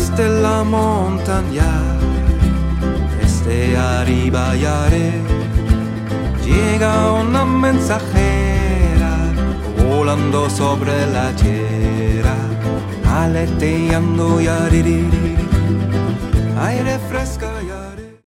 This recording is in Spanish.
desde la montaña, desde arriba yaré, llega una mensajera volando sobre la tierra, aleteando yaririri, aire fresco ya.